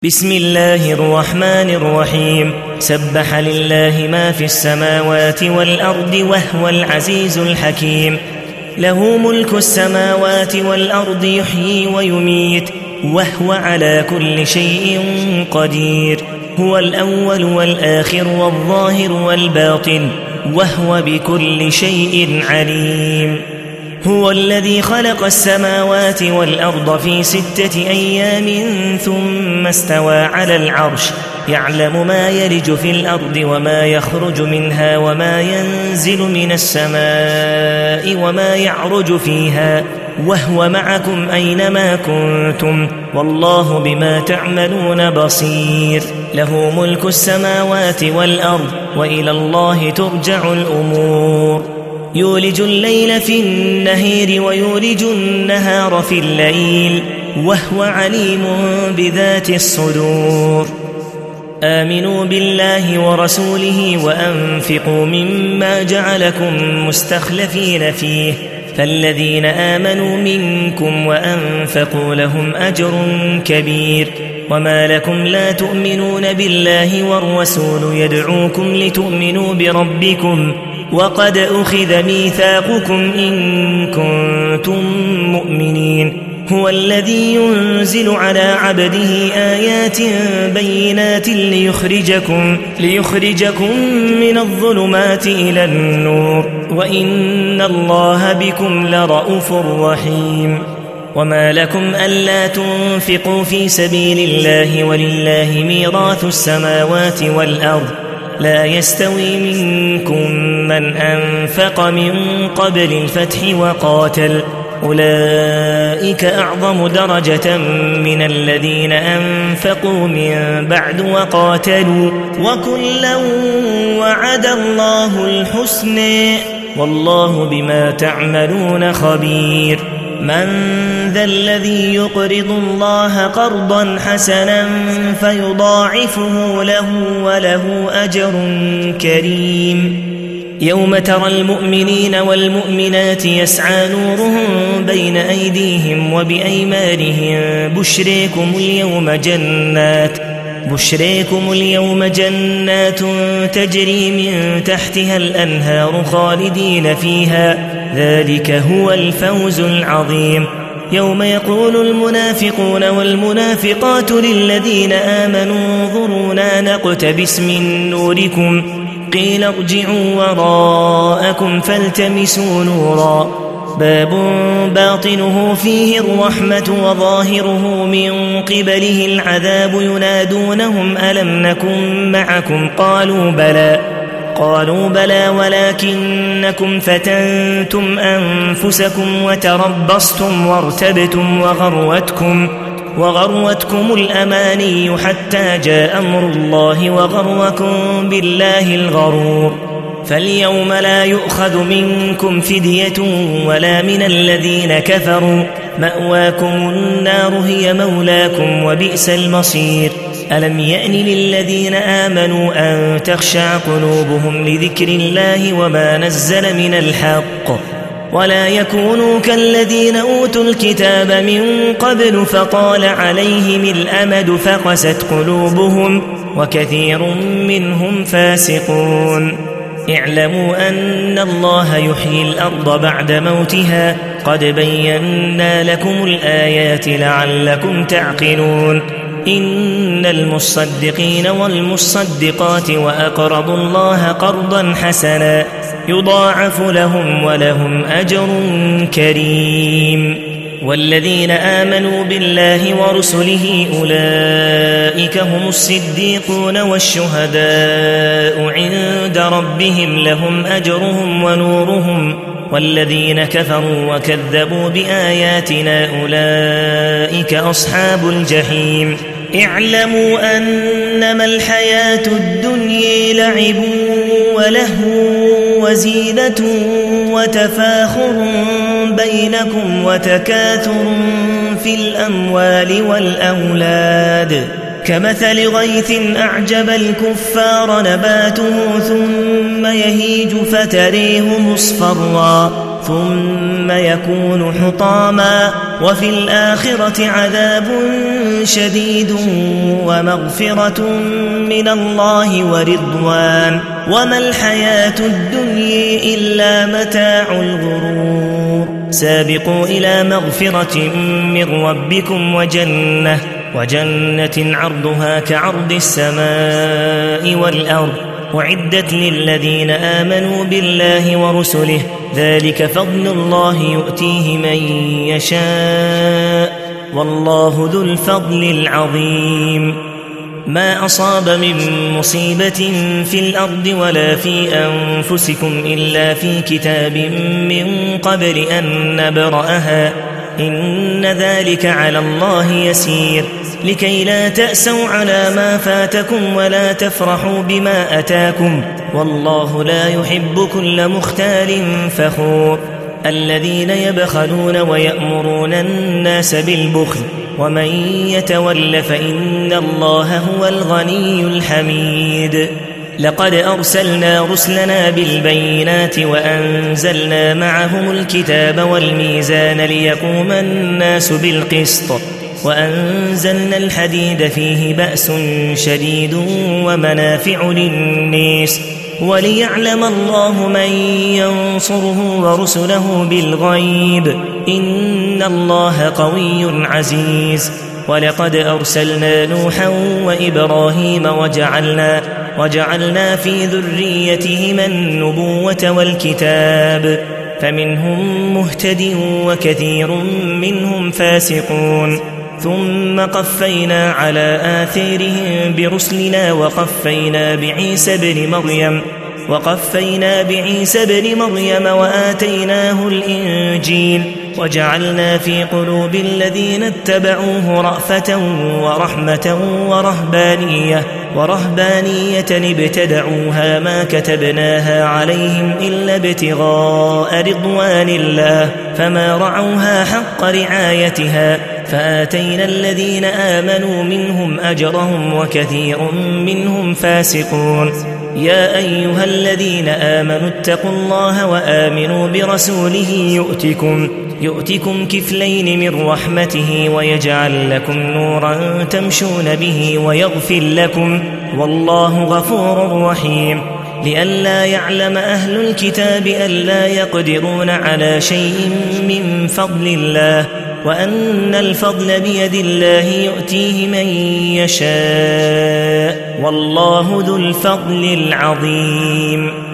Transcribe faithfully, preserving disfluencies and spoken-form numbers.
بسم الله الرحمن الرحيم سبح لله ما في السماوات والأرض وهو العزيز الحكيم له ملك السماوات والأرض يحيي ويميت وهو على كل شيء قدير هو الأول والآخر والظاهر والباطن وهو بكل شيء عليم هو الذي خلق السماوات والأرض في ستة أيام ثم استوى على العرش يعلم ما يلج في الأرض وما يخرج منها وما ينزل من السماء وما يعرج فيها وهو معكم أينما كنتم والله بما تعملون بصير له ملك السماوات والأرض وإلى الله ترجع الأمور يولج الليل في النهار ويولج النهار في الليل وهو عليم بذات الصدور آمنوا بالله ورسوله وأنفقوا مما جعلكم مستخلفين فيه فالذين آمنوا منكم وأنفقوا لهم أجر كبير وما لكم لا تؤمنون بالله والرسول يدعوكم لتؤمنوا بربكم وقد أخذ ميثاقكم إن كنتم مؤمنين هو الذي ينزل على عبده آيات بينات ليخرجكم, ليخرجكم من الظلمات إلى النور وإن الله بكم لرءوف رحيم وما لكم ألا تنفقوا في سبيل الله ولله ميراث السماوات والأرض لا يستوي منكم من أنفق من قبل الفتح وقاتل أولئك أعظم درجة من الذين أنفقوا من بعد وقاتلوا وكلا وعد الله الحسنى والله بما تعملون خبير من ذا الذي يقرض الله قرضا حسنا فيضاعفه له وله أجر كريم يوم ترى المؤمنين والمؤمنات يسعى نورهم بين أيديهم وبأيمانهم بشريكم اليوم جنات بشريكم اليوم جنات تجري من تحتها الأنهار خالدين فيها ذلك هو الفوز العظيم يوم يقول المنافقون والمنافقات للذين آمنوا انظرونا نقتبس من نوركم قيل ارجعوا وراءكم فالتمسوا نورا باب باطنه فيه الرحمة وظاهره من قبله العذاب ينادونهم ألم نكن معكم قالوا بلى قالوا بلى ولكنكم فتنتم أنفسكم وتربصتم وارتبتم وغروتكم وغروتكم الأماني حتى جاء أمر الله وغركم بالله الغرور فاليوم لا يؤخذ منكم فدية ولا من الذين كفروا مأواكم النار هي مولاكم وبئس المصير ألم يأن للذين آمنوا أن تخشع قلوبهم لذكر الله وما نزل من الحق ولا يكونوا كالذين أوتوا الكتاب من قبل فطال عليهم الأمد فقست قلوبهم وكثير منهم فاسقون اعلموا أن الله يحيي الأرض بعد موتها قد بينا لكم الآيات لعلكم تعقلون إن المصدقين والمصدقات وأقرضوا الله قرضا حسنا يضاعف لهم ولهم أجر كريم والذين آمنوا بالله ورسله أولئك هم الصديقون والشهداء عند ربهم لهم أجرهم ونورهم والذين كفروا وكذبوا بآياتنا أولئك أصحاب الجحيم اعلموا أنما الحياة الدنيا لعب ولهو وزينة وتفاخر بينكم وتكاثر في الأموال والأولاد كمثل غيث أعجب الكفار نباته ثم يهيج فتريه مصفرا ثم يكون حطاما وفي الآخرة عذاب شديد ومغفرة من الله ورضوان وما الحياة الدنيا إلا متاع الغرور سابقوا إلى مغفرة من ربكم وجنة وجنة عرضها كعرض السماء والأرض أعدت للذين آمنوا بالله ورسله ذلك فضل الله يؤتيه من يشاء والله ذو الفضل العظيم ما أصاب من مصيبة في الأرض ولا في أنفسكم إلا في كتاب من قبل أن نبرأها إن ذلك على الله يسير لكي لا تأسوا على ما فاتكم ولا تفرحوا بما أتاكم والله لا يحب كل مختال فخور الذين يبخلون ويأمرون الناس بالبخل ومن يتول فإن الله هو الغني الحميد لقد أرسلنا رسلنا بالبينات وأنزلنا معهم الكتاب والميزان ليقوم الناس بالقسط وأنزلنا الحديد فيه بأس شديد ومنافع للناس وليعلم الله من ينصره ورسله بالغيب إن الله قوي عزيز ولقد أرسلنا نوحا وإبراهيم وجعلنا, وجعلنا في ذريتهما النبوة والكتاب فمنهم مهتد وكثير منهم فاسقون ثم قفينا على آثارهم برسلنا وقفينا بعيسى بن مريم وقفينا بعيسى بن مريم وآتيناه الإنجيل وجعلنا في قلوب الذين اتبعوه رأفة ورحمة ورهبانية ورهبانية ابتدعوها ما كتبناها عليهم إلا ابتغاء رضوان الله فما رعوها حق رعايتها فآتينا الذين آمنوا منهم أجرهم وكثير منهم فاسقون يا أيها الذين آمنوا اتقوا الله وآمنوا برسوله يؤتكم يؤتكم كفلين من رحمته ويجعل لكم نورا تمشون به ويغفر لكم والله غفور رحيم لئلا يعلم أهل الكتاب ألا يقدرون على شيء من فضل الله وأن الفضل بيد الله يؤتيه من يشاء والله ذو الفضل العظيم